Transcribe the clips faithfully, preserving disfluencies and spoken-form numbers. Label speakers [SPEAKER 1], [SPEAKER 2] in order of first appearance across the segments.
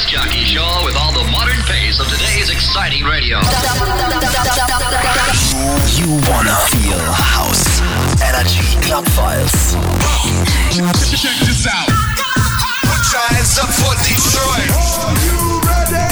[SPEAKER 1] disc jockey show with all the modern pace of today's exciting radio.
[SPEAKER 2] You wanna feel house. Energy Club Files.
[SPEAKER 3] Check this out. Put your hands up for Detroit. Are you ready?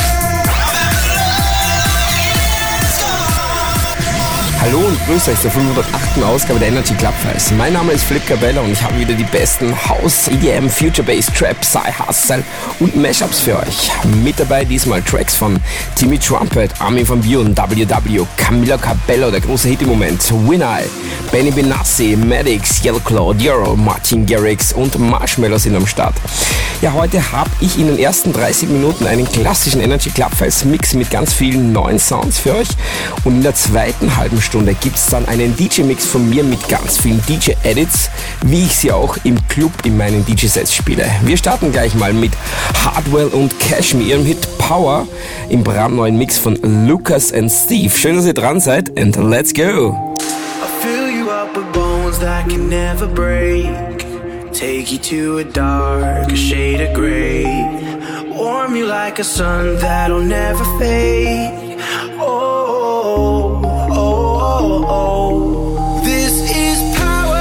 [SPEAKER 4] Hallo und grüß euch zur fünfhundertachten Ausgabe der Energy Club Files. Mein Name ist Flip Cabella und ich habe wieder die besten House, E D M, Future Bass, Trap, Psy-Hustle und Mashups für euch. Mit dabei diesmal Tracks von Timmy Trumpet, Armin van Buuren, W W, Camila Cabello, der große Hit im Moment, Winnie, Benny Benassi, Maddox, Yellowclaw, Dioro, Martin Garrix und Marshmallow sind am Start. Ja, heute habe ich in den ersten dreißig Minuten einen klassischen Energy Club Files Mix mit ganz vielen neuen Sounds für euch und in der zweiten halben Stunde gibt es dann einen D J-Mix von mir mit ganz vielen D J-Edits, wie ich sie auch im Club in meinen D J-Sets spiele. Wir starten gleich mal mit Hardwell und Cash mit ihrem Hit Power im brandneuen Mix von Lucas and Steve. Schön, dass ihr dran seid and let's go!
[SPEAKER 5] I fill you up with bones that can never break. Take you to a dark shade of gray. Warm you like a sun that'll never fade. Oh, oh, oh, oh. This is power.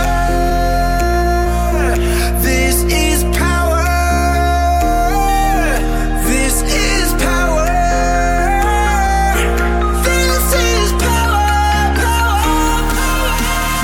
[SPEAKER 5] This is power. This is power. This is power, power, power.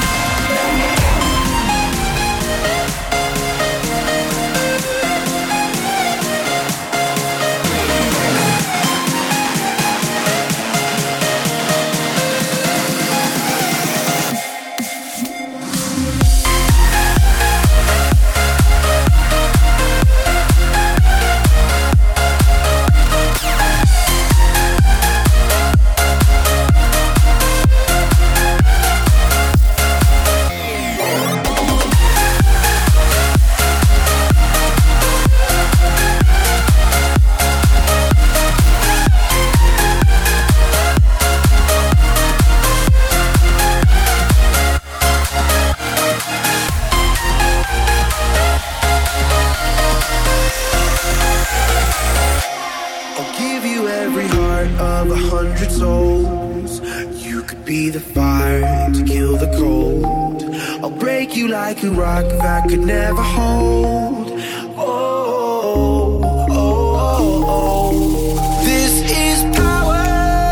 [SPEAKER 5] I'll give you every heart of a hundred souls. You could be the fire to kill the cold. I'll break you like a rock that could never hold. Oh, oh, oh, oh. This is power.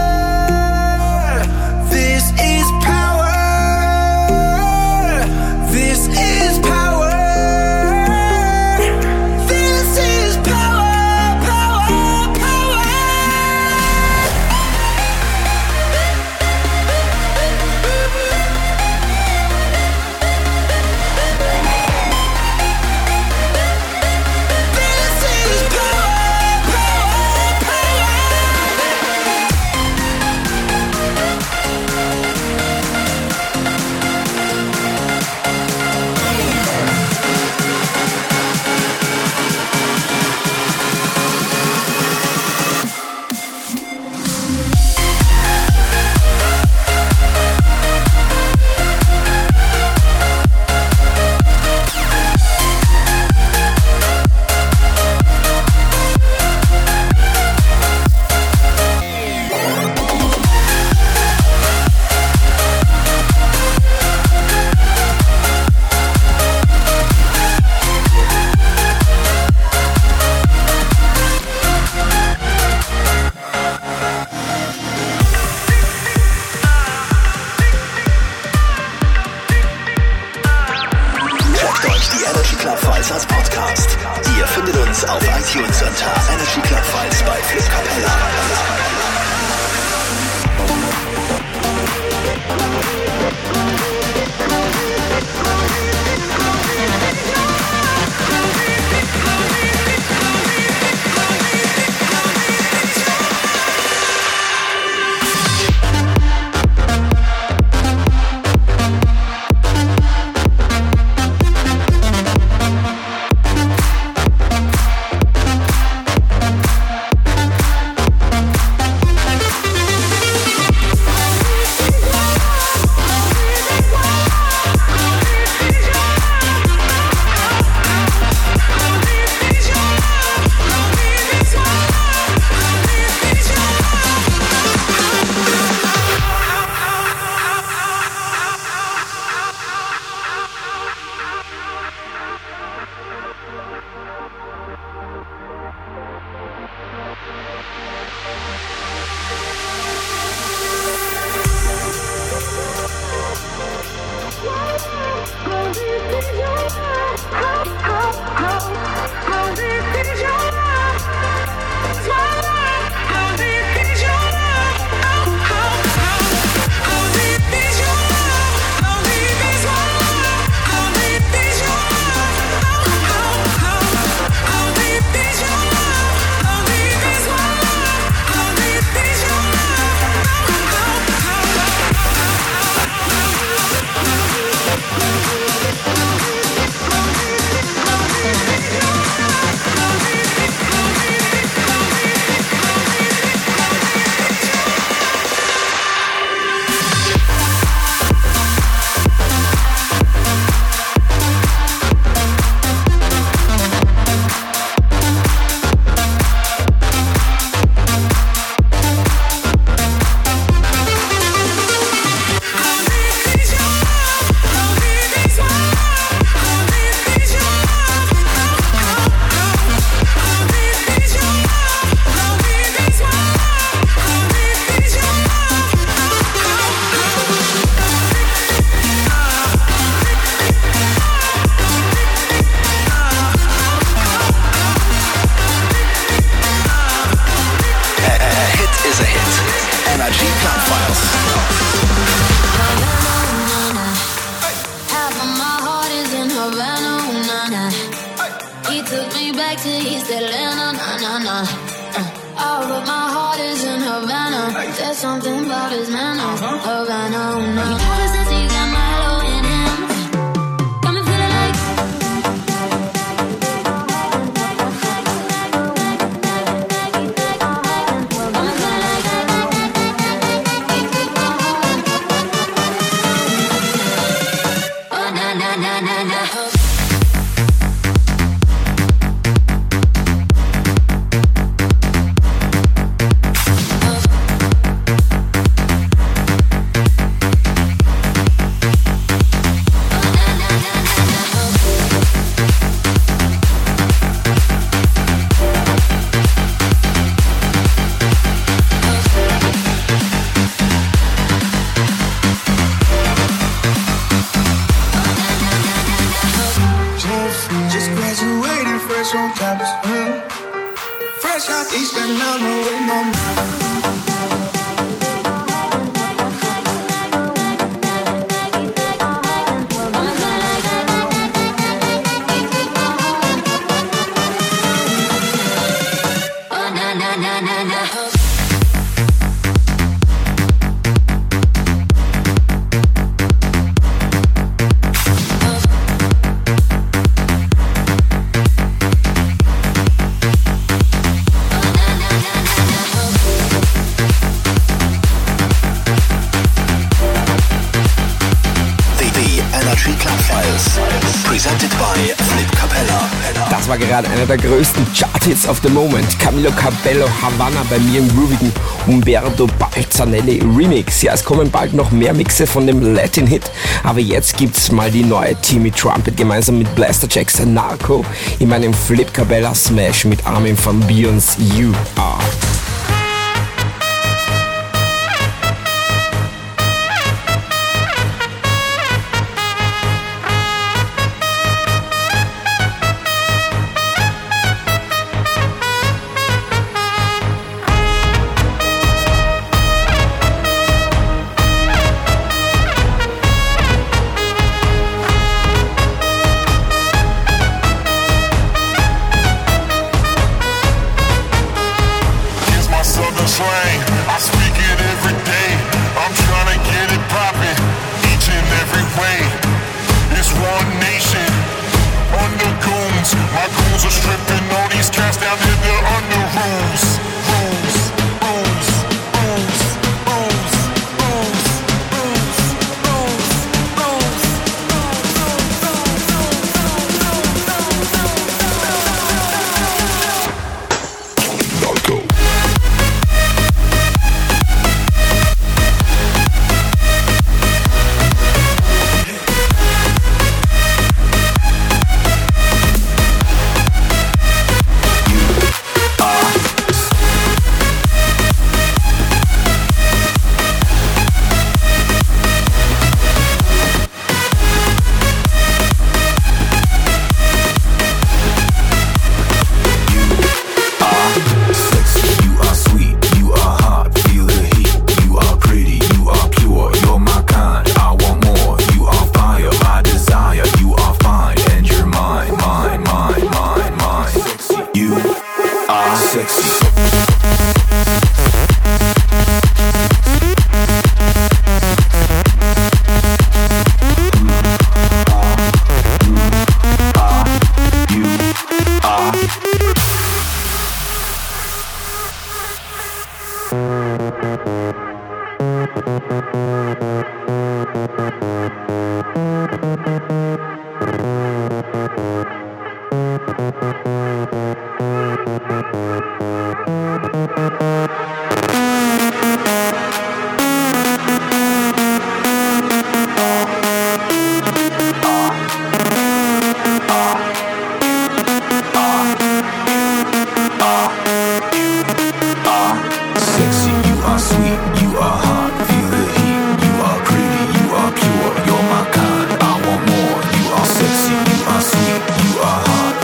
[SPEAKER 5] This is power. This is power. This is power, power, power. This is power, power,
[SPEAKER 2] Checkt euch die Energy Club Files als Podcast. Ihr findet uns auf iTunes unter Energy Club Files bei Flip Cabella. Files.
[SPEAKER 6] Half of my heart is in Havana, na na. He took me back to East Atlanta, na na na. Uh, all of my heart is in Havana. There's something about his manner, Havana, na. He knows that he got Milo in him. Got me feeling like. Oh na na na na na.
[SPEAKER 5] Just graduated fresh on campus. Mm. Fresh out East Atlanta, waiting on me.
[SPEAKER 6] Oh na na na na na.
[SPEAKER 2] Energy Club Files. Presented by Flip Capella.
[SPEAKER 4] Das war gerade einer der größten Chart-Hits of the moment. Camilo Cabello, Havana bei mir im groovigen Umberto Balzanelli Remix. Ja, es kommen bald noch mehr Mixe von dem Latin-Hit, aber jetzt gibt's mal die neue Timmy Trumpet gemeinsam mit Blaster Jackson Narco in meinem Flip Cabella Smash mit Armin van Buuren's You Are.
[SPEAKER 3] Slang, I speak it every day. I'm trying to get it poppin', each and every way. It's one nation, under goons. My goons are stripping all these cats down in the under rooms. Rooms, rooms, rooms, rooms, rooms, rooms, rooms, rooms. Narco.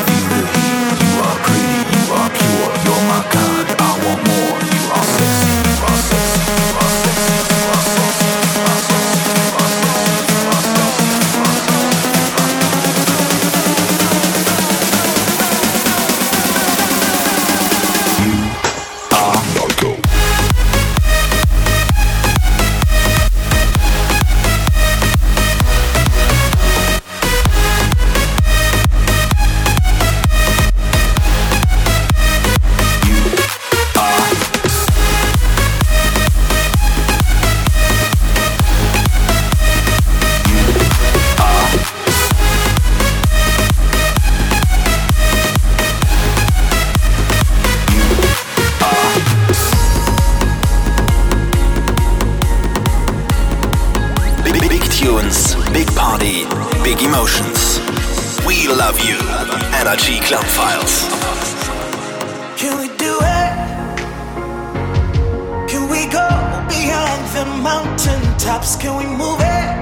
[SPEAKER 5] You're my kind, I want more. You are sexy.
[SPEAKER 2] Energy Club Files.
[SPEAKER 5] Can we do it? Can we go beyond the mountaintops? Can we move it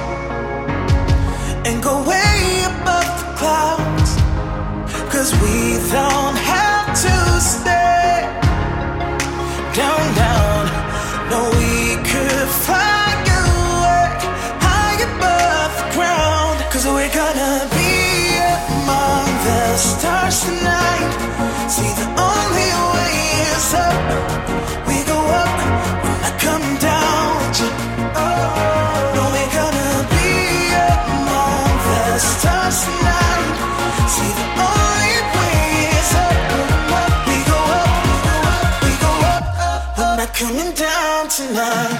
[SPEAKER 5] and go way above the clouds? 'Cause we don't have to stay down, down. No, we could fly away high above the ground. 'Cause we're gonna be among the stars tonight. See, the only way is up. We go up, we're not coming down. Oh, no, we're gonna be among the stars tonight. See, the only way is up. We go up, we go up, we're not coming down tonight.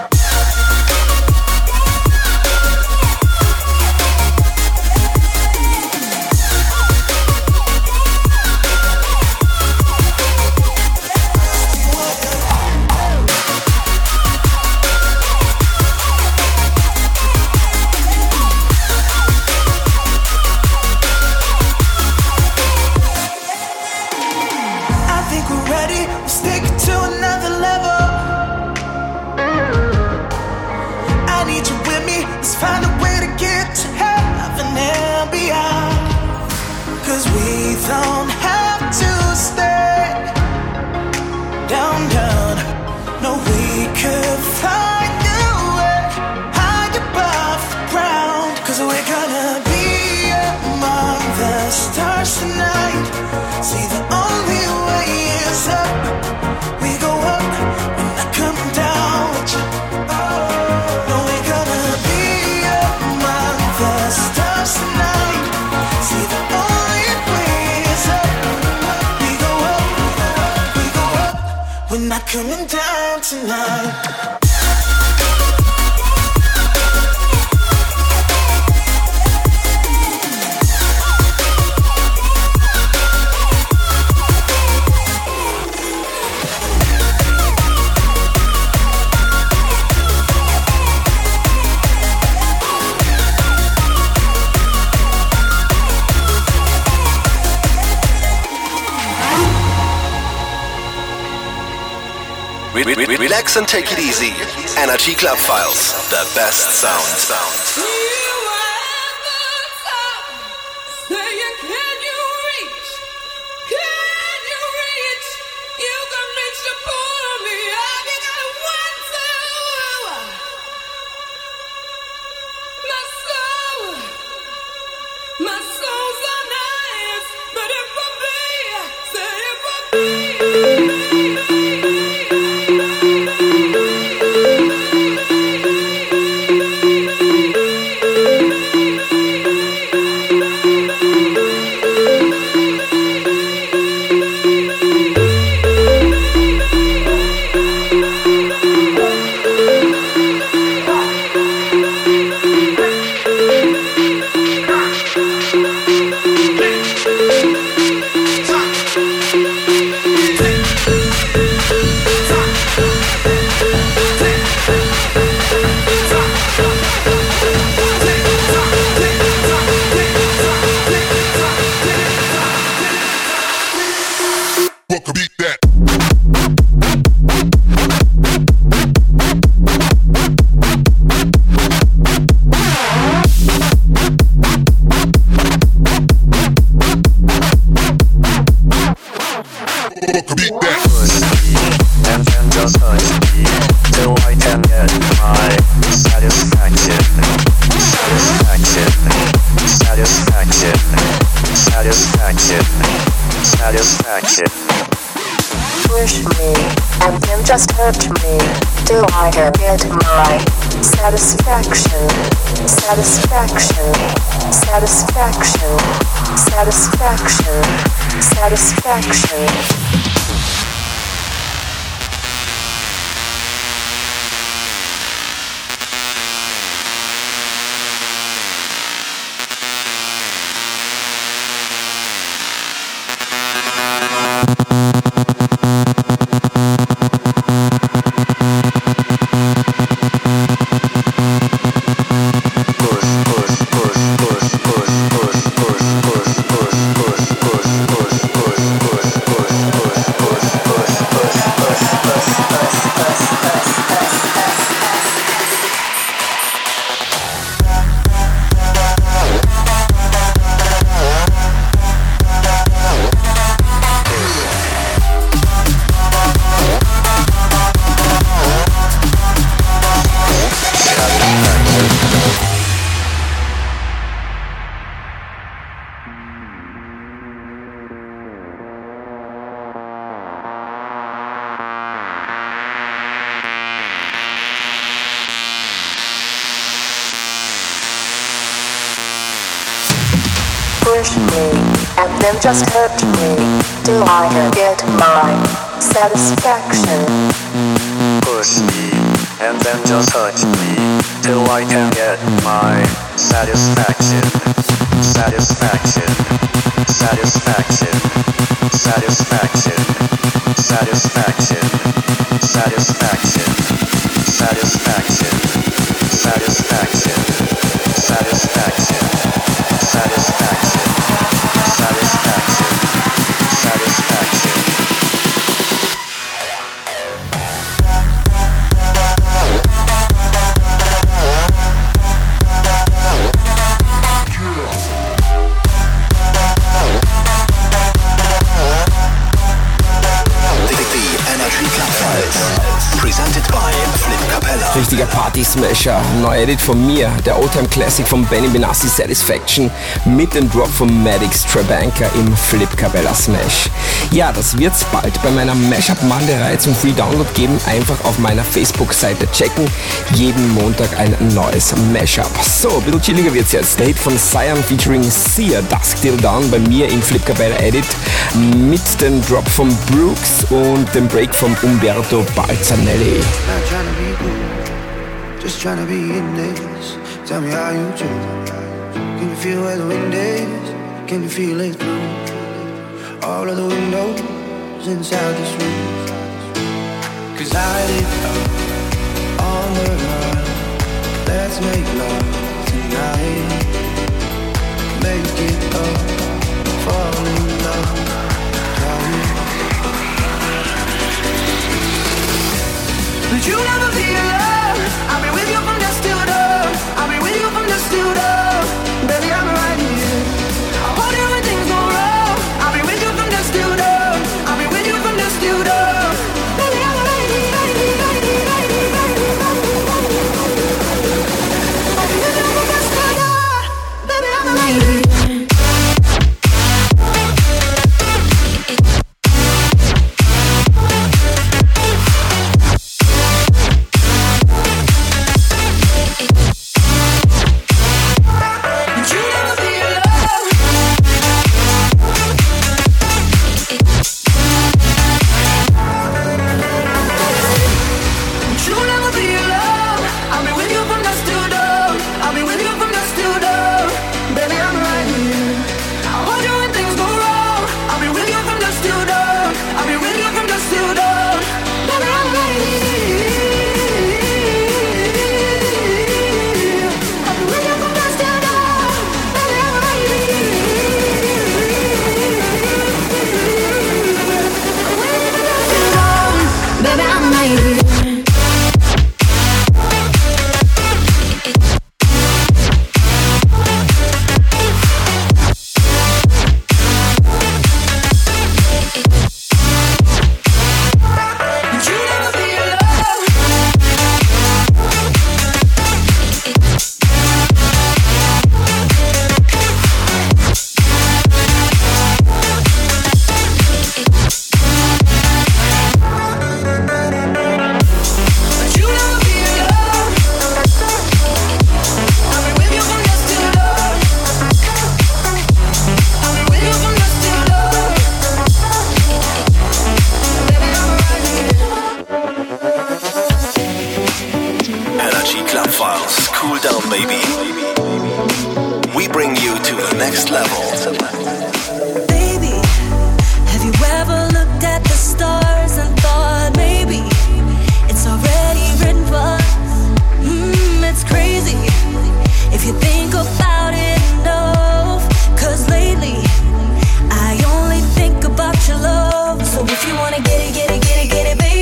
[SPEAKER 5] Don't have to stay down, down. No, we could fly away high above the ground. 'Cause we're gonna be among the stars tonight. See, the only way is up. We go up, we're not coming down. Oh, no, we're gonna be among the stars tonight. See, the only way is up. We go up, we go up. We're not coming down tonight.
[SPEAKER 2] Relax and take it easy. Energy Club Files, the best sound. sound.
[SPEAKER 7] Just hurt me till I can get my satisfaction, satisfaction, satisfaction, satisfaction, satisfaction.
[SPEAKER 8] Push, push, push, push, push, push, push, push, push, push.
[SPEAKER 7] then just hurt me till I can get my satisfaction.
[SPEAKER 8] Push me and then just touch me till I can get my satisfaction. Satisfaction. Satisfaction. Satisfaction. Satisfaction. Satisfaction. Satisfaction. Satisfaction. Satisfaction. Satisfaction. Satisfaction. Satisfaction.
[SPEAKER 2] Presented by Flip Capella.
[SPEAKER 4] Richtiger Party-Smasher, neuer Edit von mir, der Oldtime Classic von Benny Benassi, Satisfaction, mit dem Drop von Maddox Trabanker im Flip Capella Smash. Ja, das wird's bald bei meiner Mashup-Monday-Reihe zum Free Download geben. Einfach auf meiner Facebook-Seite checken. Jeden Montag ein neues Mashup. So, ein bisschen chilliger wird's jetzt. Der Hit von Cyan featuring Sia, Dusk Till Dawn, bei mir im Flip Capella Edit, mit dem Drop von Brooks und dem Break von Umberto Balzanelli.
[SPEAKER 5] Not trying to be cool, just trying to be in this. Tell me how you do. Can you feel where the wind is? Can you feel it through all of the windows inside this room? Cause I live up on the run. Let's make love tonight. Make it up, fall in love. But you never be alone. I'll be with you from dusk till dawn. I'll be with you from dusk till dawn. Baby, I'm right here. I'll hold you when things go wrong. I'll be with you from dusk till dawn. I'll be with you from dusk till dawn. Baby, I'm right here. I'll be with you from dusk till dawn. Baby, I'm right here.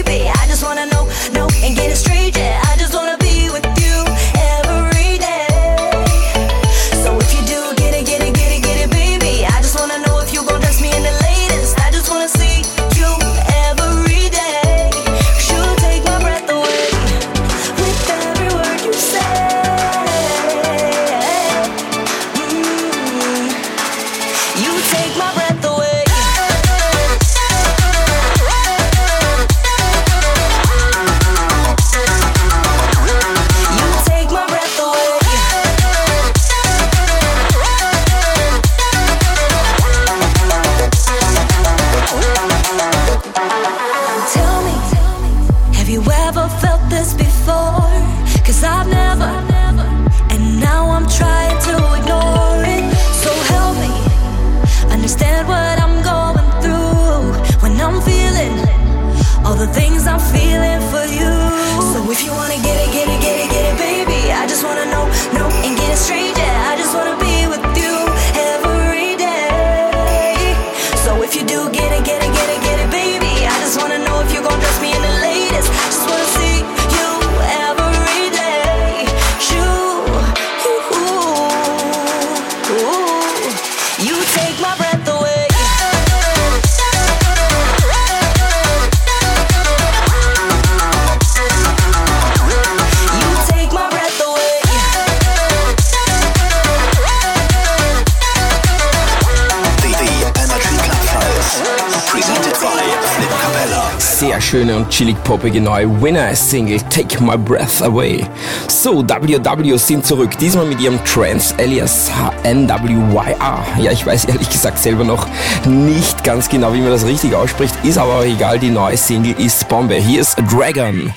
[SPEAKER 6] Know, know, and get it straight, yeah. I just wanna be with you every day.
[SPEAKER 2] Flip Capella.
[SPEAKER 4] Sehr schöne und chillig-poppige neue Winner-Single Take My Breath Away. So, W W sind zurück, diesmal mit ihrem Trance alias N W Y R. Ja, ich weiß ehrlich gesagt selber noch nicht ganz genau, wie man das richtig ausspricht, ist aber auch egal, die neue Single ist Bombe. Hier ist Dragon.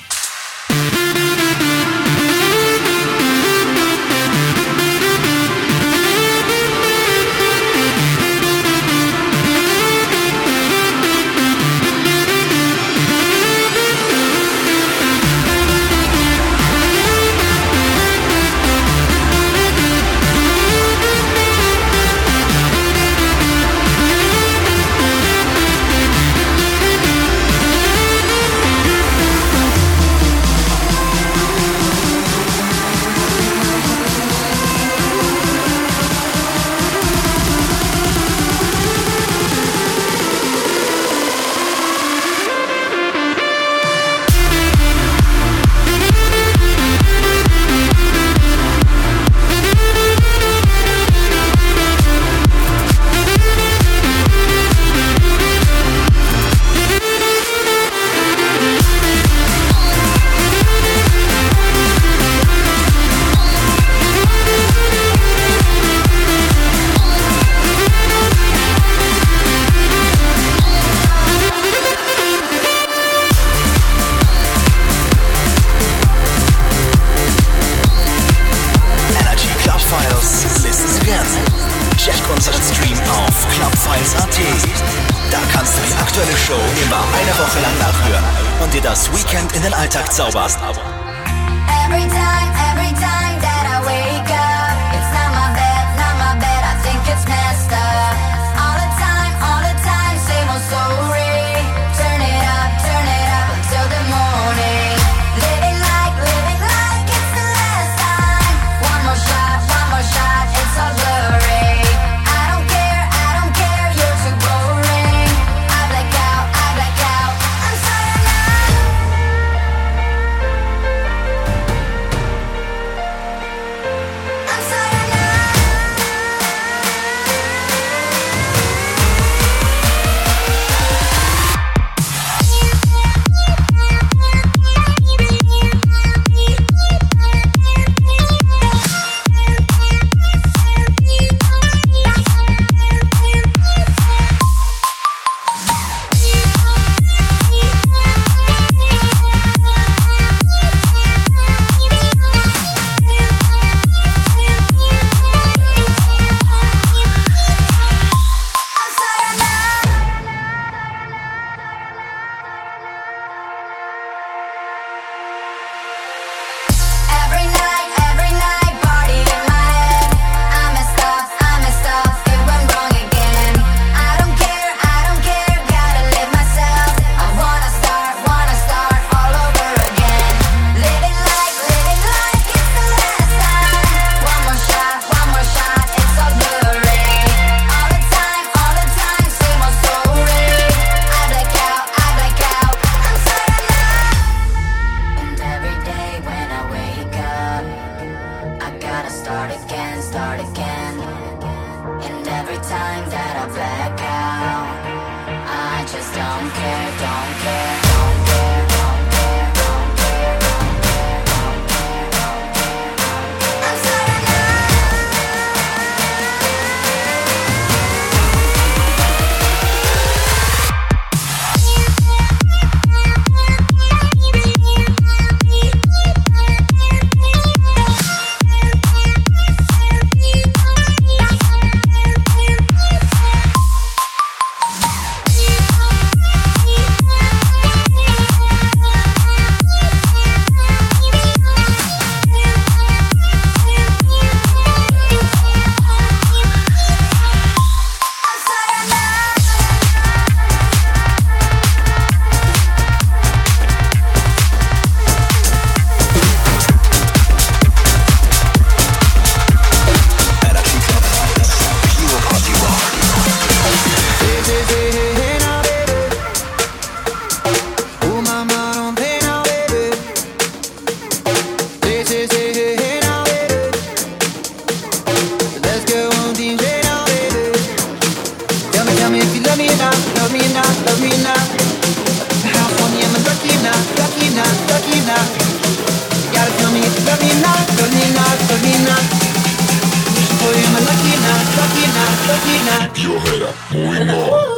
[SPEAKER 2] Check unseren Stream auf clubfiles punkt at. Da kannst du die aktuelle Show immer eine Woche lang nachhören und dir das Weekend in den Alltag zaubern.
[SPEAKER 6] Every time, every time that I wake up, it's not my bed, not my bed, I think it's messed up. All the time, all the time, same old story. Turn it up, turn it up until the morning. Living like, living like it's the last time. One more shot, one more shot, it's all blurry. I don't care, I don't care, you're too boring. I black out, I black out, I'm sorry now. I'm sorry now. Every night, every night, party in my head. I messed up, I messed up, it went wrong again. I don't care, I don't care, gotta live myself. I wanna start, wanna start all over again. Living like, living like it's the last time. One more shot, one more shot, it's all blurry. All the time, all the time, same old story. I black out, I black out, I'm sorry now. And every day when I wake up, I gotta start again, start again. And every time that I black out, I just don't care, don't care, don't care, don't care, don't care, don't care, don't care, don't care, don't care. I'm sorry now.
[SPEAKER 3] moving on.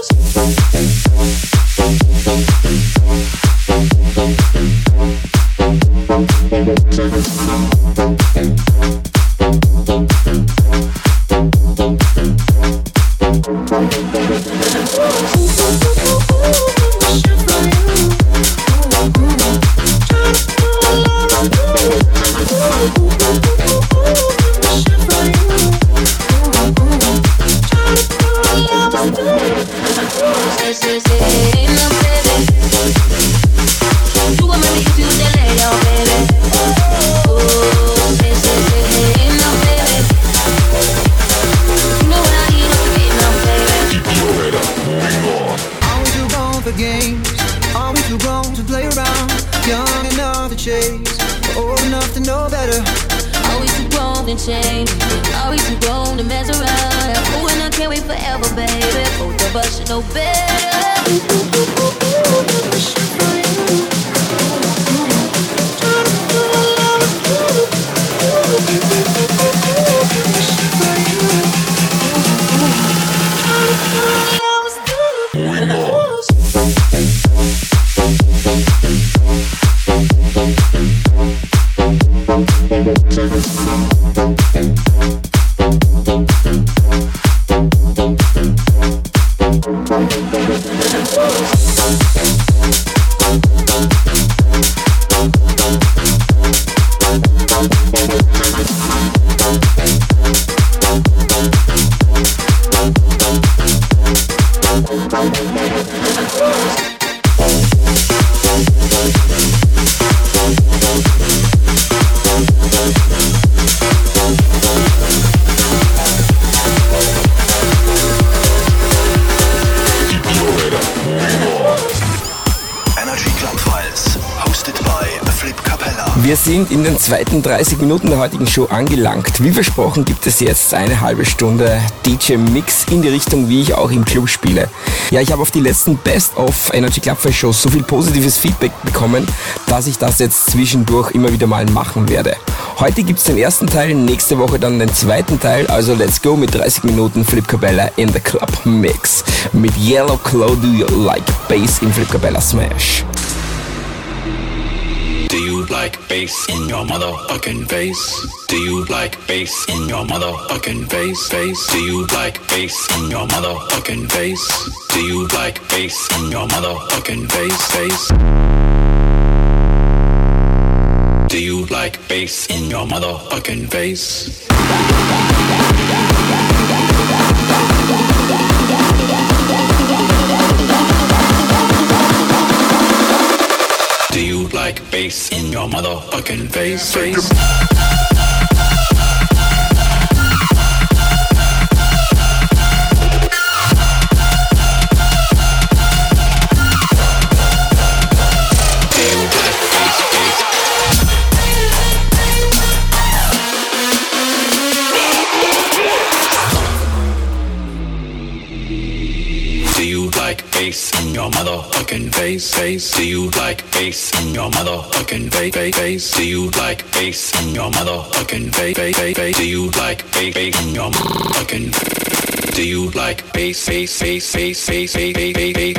[SPEAKER 4] Wir sind in den zweiten dreißig Minuten der heutigen Show angelangt. Wie versprochen gibt es jetzt eine halbe Stunde D J-Mix in die Richtung, wie ich auch im Club spiele. Ja, ich habe auf die letzten Best-of Energy Clubfire Shows so viel positives Feedback bekommen, dass ich das jetzt zwischendurch immer wieder mal machen werde. Heute gibt's den ersten Teil, nächste Woche dann den zweiten Teil, also let's go mit dreißig Minuten Flip Cabella in the Club Mix. Mit Yellow Claw Do You Like Bass im Flip Cabella Smash.
[SPEAKER 9] Do you like bass in your motherfucking face? Do you like bass in your motherfucking face? Face? Do you like bass in your motherfucking face? Do you like bass in your motherfucking face? Face? Do you like bass in your motherfucking face? Do you like bass in your motherfucking face? Face? Bass in your motherfucking face, face. Do you like bass in your motherfucking face, face? Do you like bass in your motherfucking face, face? Do you like bass in your motherfucking? Do you like bass, bass, bass, bass, bass, bass, bass,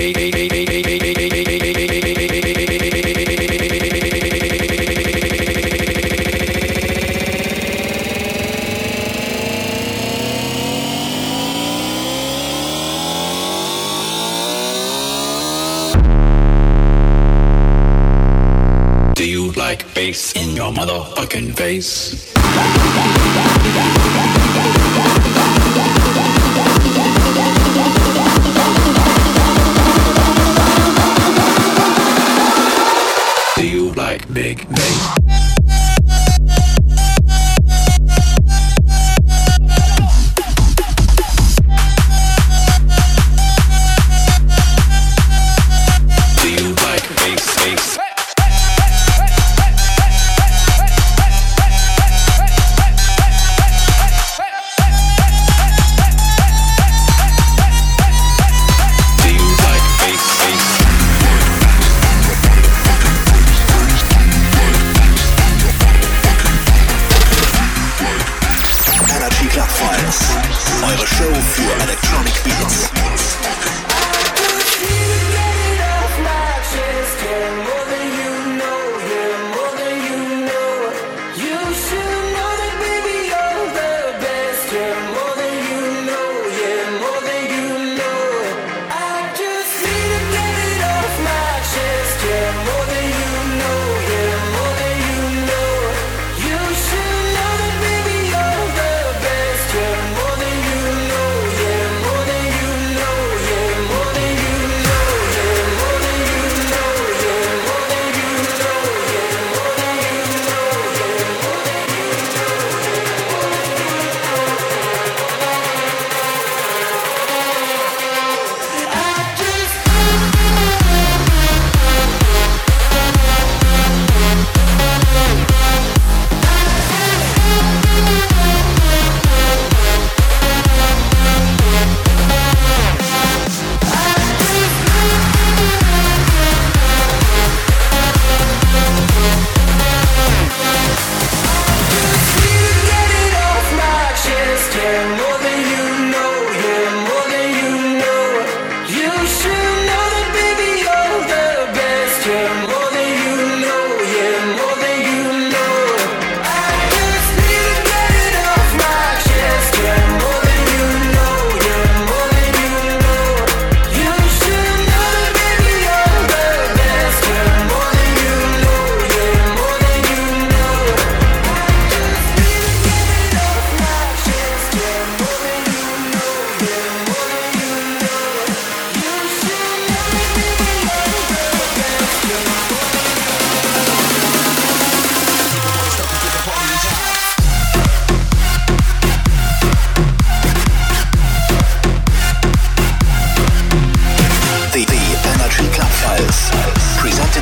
[SPEAKER 9] like bass in your motherfucking face? Do you like big bass?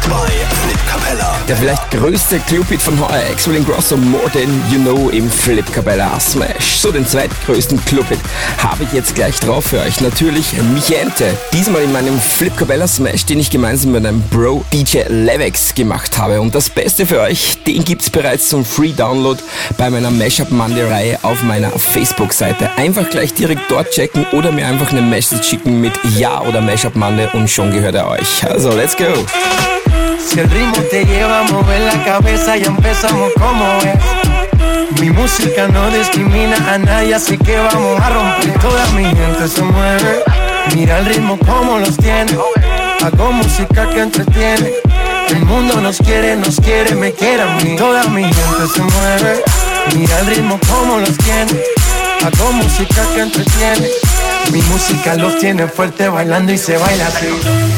[SPEAKER 2] bei Flip Capella.
[SPEAKER 4] Der vielleicht größte Clubhit von heuer, Axwell Ingrosso, More Than You Know im Flip Capella Smash. So, den zweitgrößten Clubhit habe ich jetzt gleich drauf für euch. Natürlich Michente. Diesmal in meinem Flip Capella Smash, den ich gemeinsam mit einem Bro D J Levex gemacht habe. Und das Beste für euch, den gibt's bereits zum Free Download bei meiner Mashup Monday Reihe auf meiner Facebook-Seite. Einfach gleich direkt dort checken oder mir einfach eine Message schicken mit Ja oder Mashup Monday und schon gehört er euch. Also, let's go!
[SPEAKER 10] Si el ritmo te lleva a mover la cabeza, ya empezamos como es. Mi música no discrimina a nadie, así que vamos a romper. Toda mi gente se mueve. Mira el ritmo como los tiene. Hago música que entretiene. El mundo nos quiere, nos quiere, me quiere a mí. Toda mi gente se mueve. Mira el ritmo como los tiene. Hago música que entretiene. Mi música los tiene fuerte bailando y se baila así.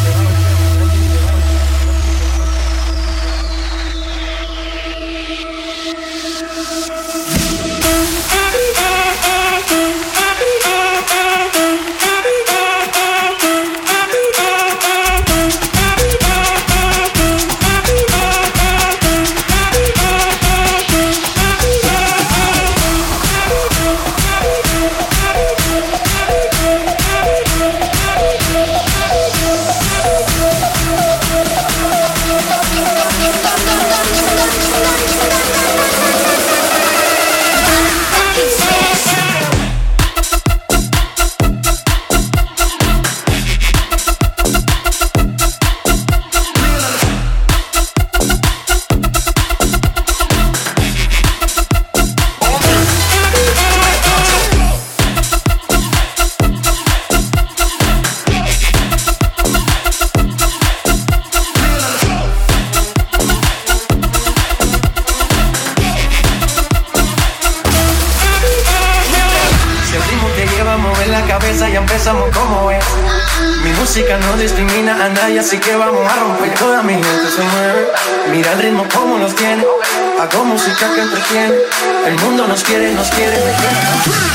[SPEAKER 10] Así que vamos a romper, toda mi gente se mueve. Mira el ritmo como los tiene. Hago música que entretiene. El mundo nos quiere, nos quiere, me quiere.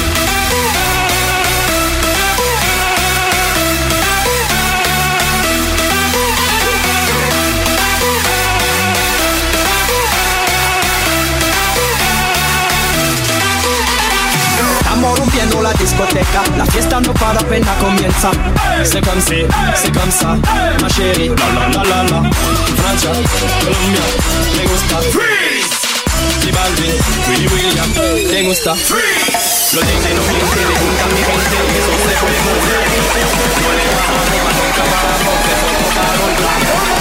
[SPEAKER 11] Estamos rompiendo la discoteca, la fiesta no para apenas comienza. C'est comme si, c'est comme ça, ma chérie, la la la la la. Francia, Colombia, me gusta. Freeze. Y Balvin, Willy William, te gusta. Freeze. Los D J no mienten, le gustan mi gente, eso se puede mover. No le bajamos, más nunca paramos, que somos Karol.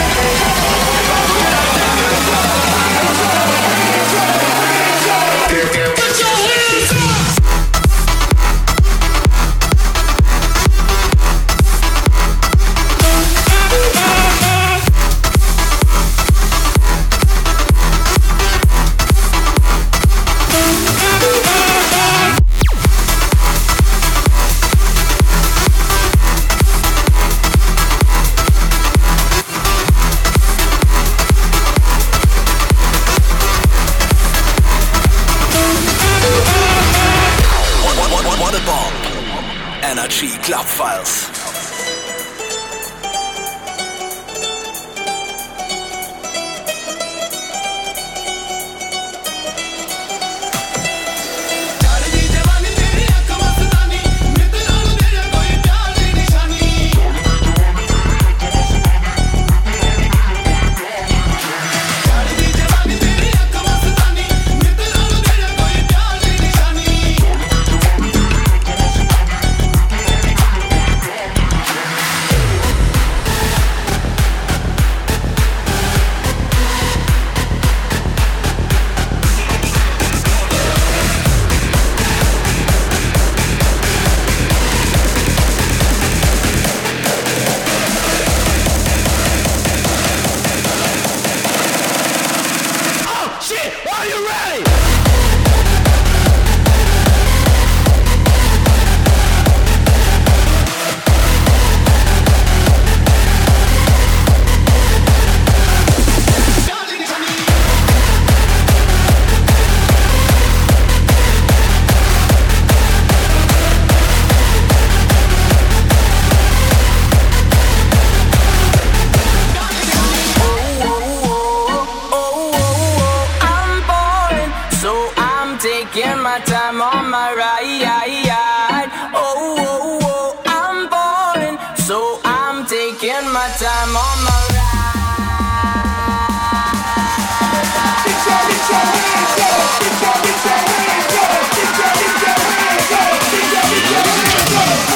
[SPEAKER 2] Club Files.
[SPEAKER 12] my time on my ride. Oh, oh, oh, I'm falling, so I'm taking my time on my ride. Get your, get your hands up, get your, get your hands up, get your, get your hands up, get your, get your hands up.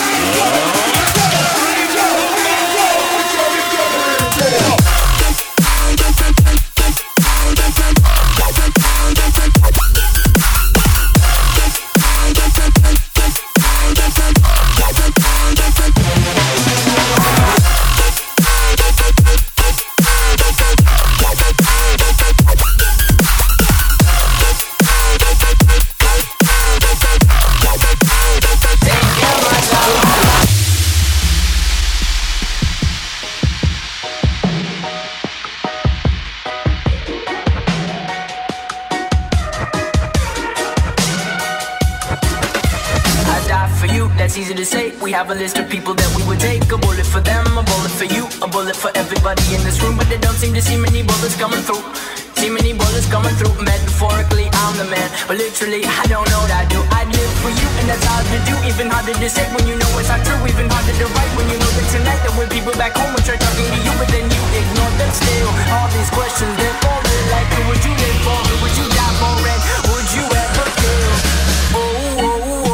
[SPEAKER 12] Easy to say, we have a list of people that we would take. A bullet for them, a bullet for you, a bullet for everybody in this room. But they don't seem to see many bullets coming through. See many bullets coming through. Metaphorically, I'm the man, but literally, I don't know what I do. I live for you, and that's hard to do. Even harder to say when you know it's not true. Even harder to write when you know that tonight there were people back home who try talking to you, but then you ignore them still. All these questions, they're falling like, who would you live for? Who would you die for? And would you ever kill? Oh, oh, oh.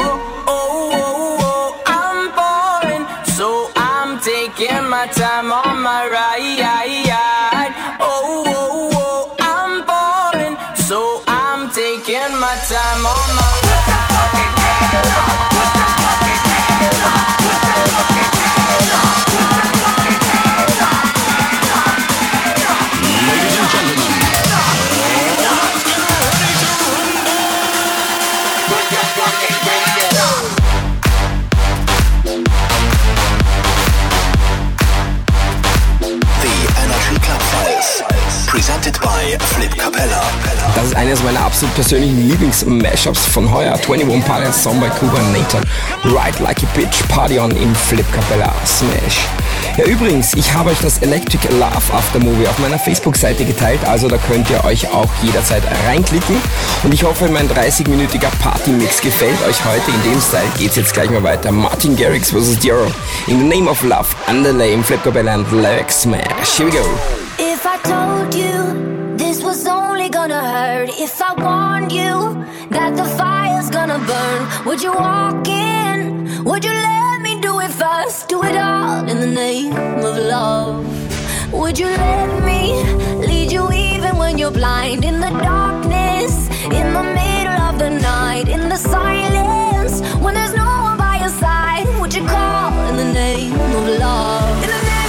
[SPEAKER 12] Taking my time on my ride. Oh, oh, oh, I'm falling, so I'm taking my time on my
[SPEAKER 2] Presented by Flip Capella.
[SPEAKER 4] Das ist eines meiner absolut persönlichen Lieblings-Mashups von heuer. einundzwanzig Pilots Song by Kuba und Nathan. Ride Like a Bitch, Party On im Flip Capella Smash. Ja, übrigens, ich habe euch das Electric Love After Movie auf meiner Facebook-Seite geteilt, also da könnt ihr euch auch jederzeit reinklicken. Und ich hoffe, mein dreißig-minütiger Party-Mix gefällt euch heute. In dem Style geht's jetzt gleich mal weiter. Martin Garrix versus Dior. In the Name of Love, Underlay im Flip Capella and Lyric Smash. Here we go.
[SPEAKER 6] If I told you this was only gonna hurt, if I warned you that the fire's gonna burn, would you walk in? Would you let me do it first? Do it all in the name of love. Would you let me lead you even when you're blind? In the darkness, in the middle of the night, in the silence, when there's no one by your side, would you call in the name of love? In the name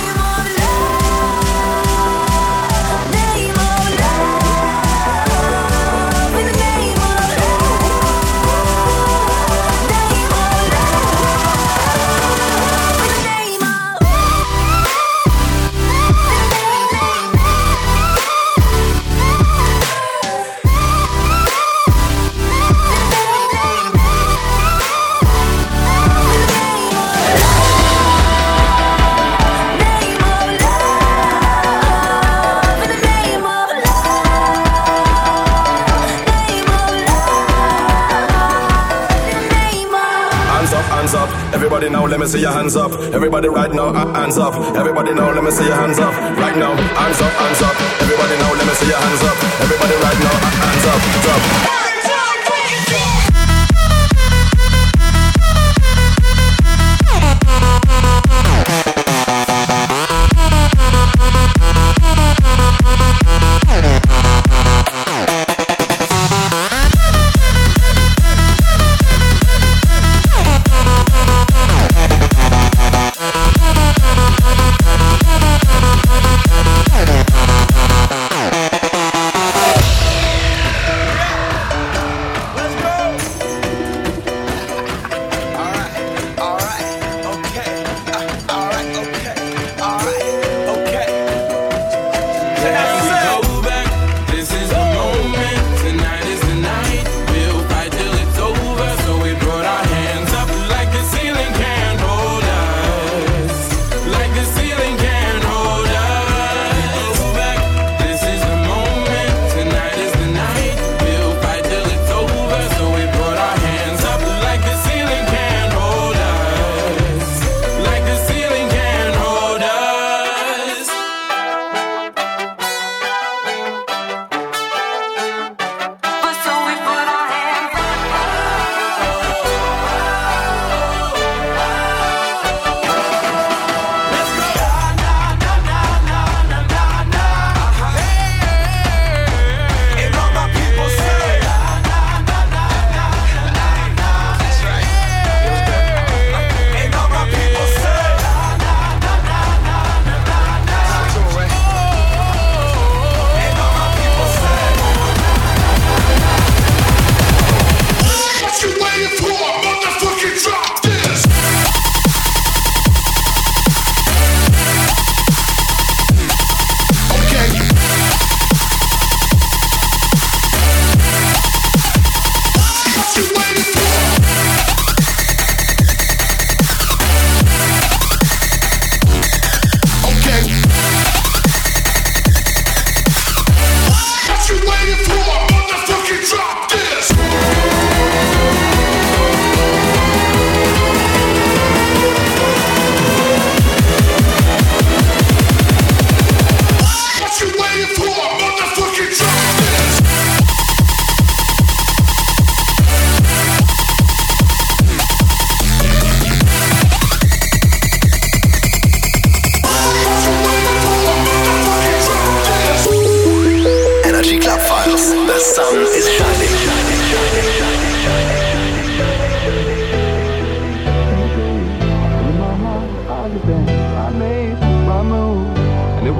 [SPEAKER 13] Everybody now, let me see your hands up. Everybody right now, uh, hands up. Everybody now, let me see your hands up. Right now, hands up, hands up. Everybody now, let me see your hands up. Everybody right now, uh, hands up, hands up. So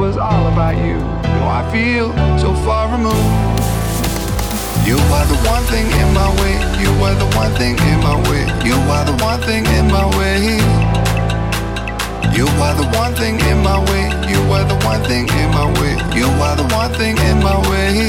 [SPEAKER 5] was all about you. Now I feel so far removed. You are the one thing in my way. You are the one thing in my way. You are the one thing in my way. You are the one thing in my way. You are the one thing in my way. You are the one thing in my way.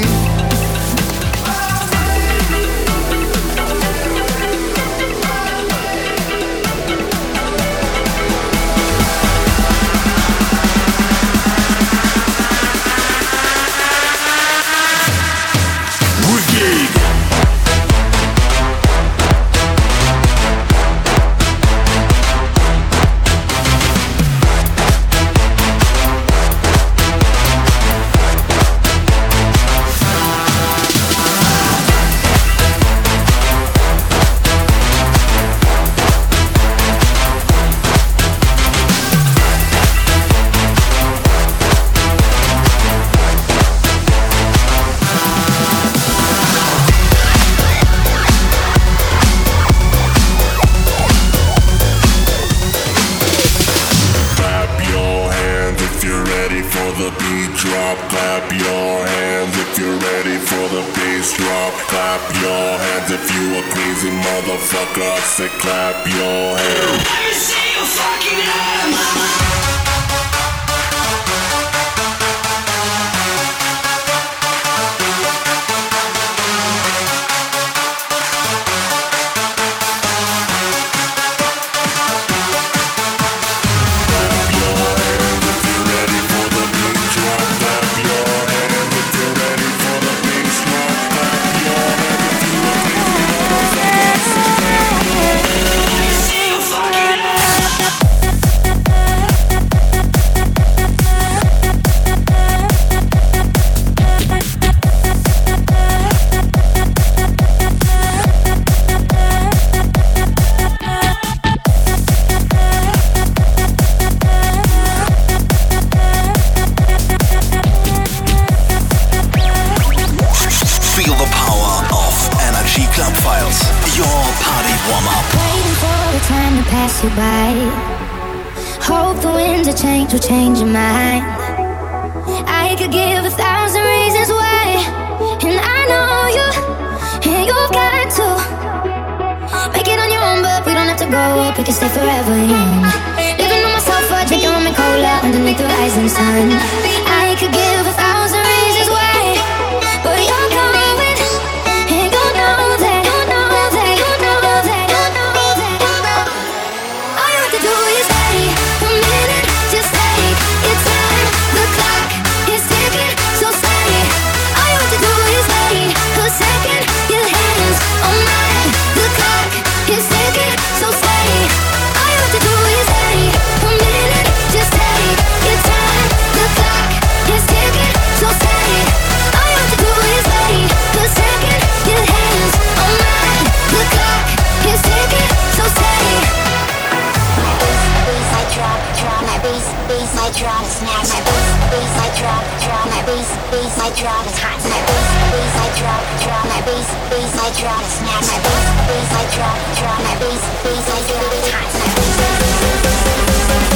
[SPEAKER 6] To change your mind, I could give a thousand reasons why, and I know you, and you've got to make it on your own. But we don't have to grow up; we can stay forever young. Living on my sofa, drinking rum and cola underneath the rising sun. I could give a thousand reasons why, but you're going, and you know that, you know that, you know that, you know that. All you have to do is stay a minute. Just take your time, the clock is ticking, so stay. All you have to do is wait a second, your hands on mine. The clock is ticking, so stay. All you have to do is wait a minute. Just take your time, the clock is ticking, so stay. All you have to do is wait a second, your hands on mine. The clock is ticking, so stay. I drop, drop my bass, bass I drop, snap my bass, bass I drop, drop my bass, bass I drop, hot my bass, bass I drop, drop my bass, bass I drop, snap my bass, bass I drop, drop my bass, bass I drop, hot my bass.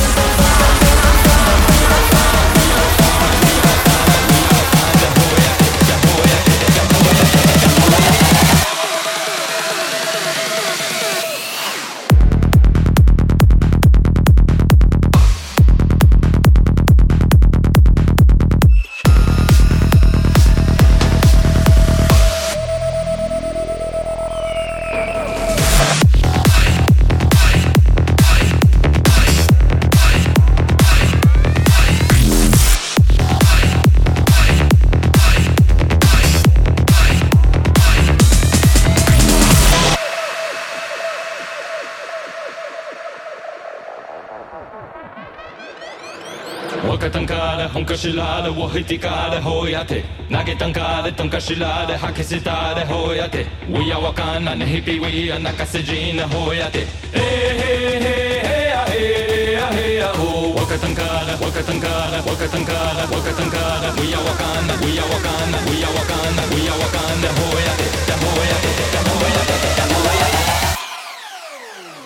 [SPEAKER 14] 若たんかで本かしらでをひてかでほやて投げたんかでとんかしらで吐き捨てたでほやて We are わかんなねひぴ We are 泣かせじなほやてえへへへやへやへやほ若たんかで若たんかで若たんかで若たんかで We are わかんな We are わかんな We are わかんな We are わかんなほやてだほやてだほやてだほやて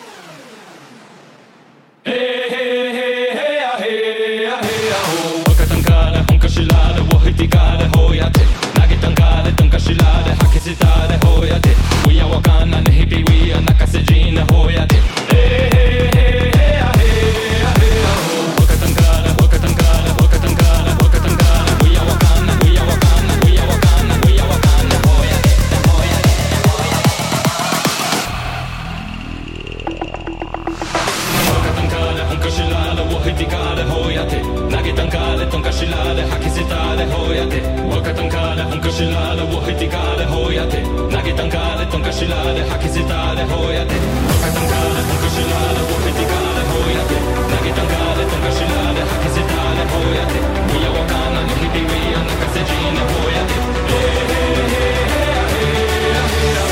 [SPEAKER 14] えへへへやへやへやほ若た Wakatankare, Honkashilade, Wahitikade, Hoyate, Nagitankare, Tonkashilade, Hakisitade, Hoyate, We are Wakana, Nehipi, we are Nakasejina, Hoyate. Hey, hey, hey, hey, hey, hey, Wakatankare, Wakatankare, Wakatankare, Wakatankare, we are Wakana, we are Wakana, we are Wakana, we are Wakana, Hoyate, Hoyate, Hoyate. Wakatankare, Honkashilade, Wahitikade, Hoyate, Nagitankare, Tonkashilade, Hakisitade, Hoyate, Wakatankare, Honkashilade, Wahitikade, Hoyate, Nagitankare, Tonkashilade, Hakisitade, Hoyate, Wakatankare, Honkashilade, Wahitikade, Hoyate, Nagitankare, Tonkashilade, Hakisitade, Hoyate, We are Wakana, Nihipi, we are Nakasejina, Hoyate. Hey, hey, hey, hey, hey, hey, hey,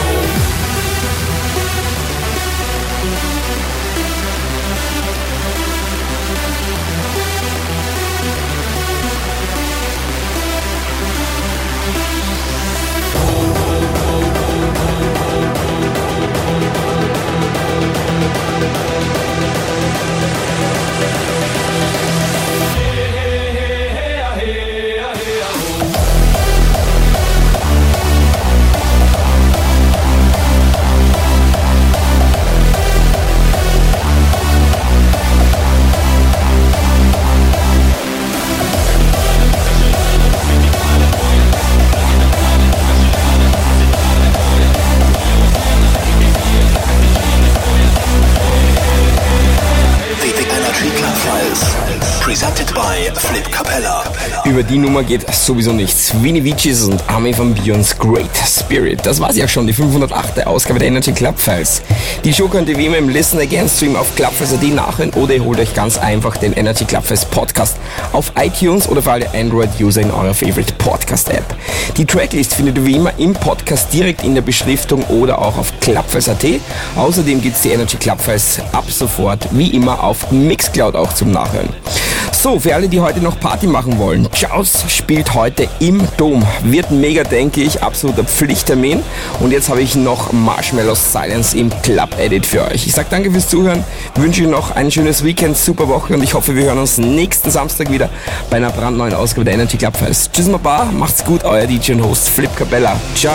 [SPEAKER 2] Presented by Flip Capella.
[SPEAKER 4] Über die Nummer geht sowieso nichts. Vinny Vicis und Armin van Buuren's Great Spirit. Das war sie auch schon, die fünfhundertachte Ausgabe der Energy Club Files. Die Show könnt ihr wie immer im Listen Again Stream auf clubfiles punkt at nachhören oder ihr holt euch ganz einfach den Energy Club Files Podcast auf iTunes oder für alle Android-User in eurer Favorite Podcast-App. Die Tracklist findet ihr wie immer im Podcast direkt in der Beschriftung oder auch auf clubfiles punkt at. Außerdem gibt es die Energy Club Files ab sofort wie immer auf Mixcloud auch zum Nachhören. So, für alle, die heute noch Party machen wollen, Jaws spielt heute im Dom. Wird mega, denke ich, absoluter Pflichttermin. Und jetzt habe ich noch Marshmallows Silence im Club Edit für euch. Ich sage danke fürs Zuhören, wünsche euch noch ein schönes Weekend, super Woche und ich hoffe, wir hören uns nächsten Samstag wieder bei einer brandneuen Ausgabe der Energy Club Files. Tschüss, Baba, macht's gut, euer D J und Host Flip Capella. Ciao.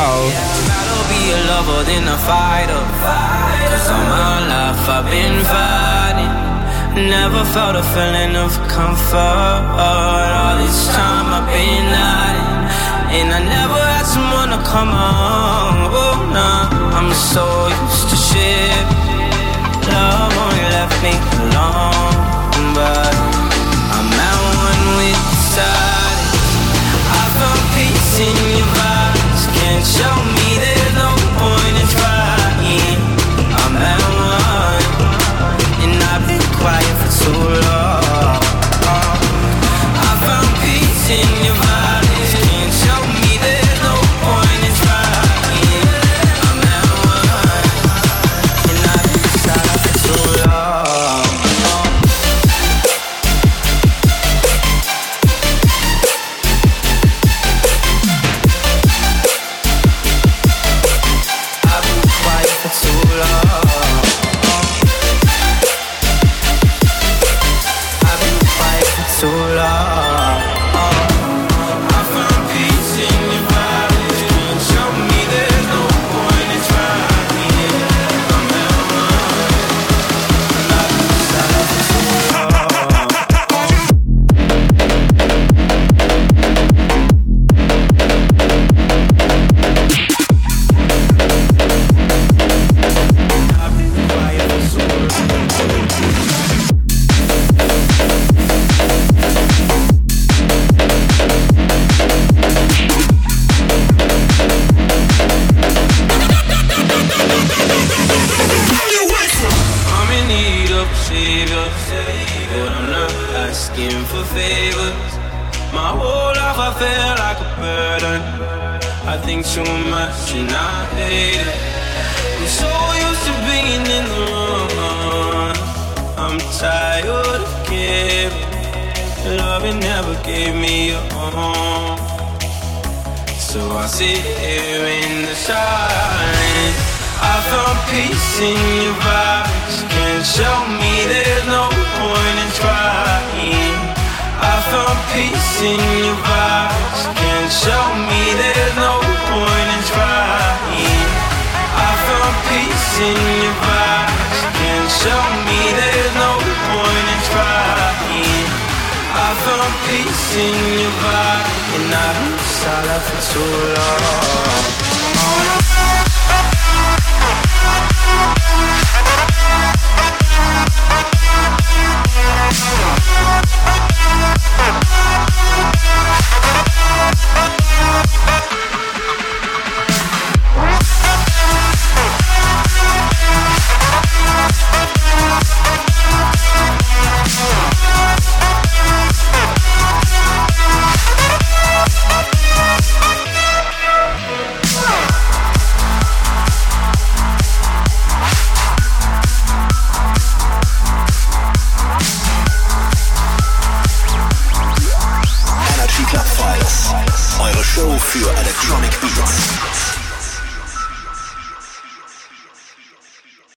[SPEAKER 15] Never felt a feeling of comfort. All this time I've been hiding, and I never had someone to come on. Oh, nah, I'm so used to shit. Love only left me alone, but I'm at one with the silence. I found peace in your vibes. Can't show me there's no point in trying. I'm at one, and I've been quiet for too long. I found peace in your vibes. Can't show me there's no point in trying. I'm at one, and I've been silent for too long. I've been quiet for too long. So long. I found peace in your vibes. Can't show me there's no point in trying. I'm at one, and I've been silent for so long. I've been quiet for so long. But I'm not asking for favors. My whole life I feel like a burden. I think too much and I hate it. I'm so used to being in the wrong. I'm tired of giving. Loving never gave me a home. So I sit here in the silence. I found peace in your vibes. Can't show me there's no point in trying. I found peace in your vibes. Can't show me there's no point in trying. I found peace in your vibes. Can't show me there's no point in trying. I found peace in your vibe, and I've been silent for too long.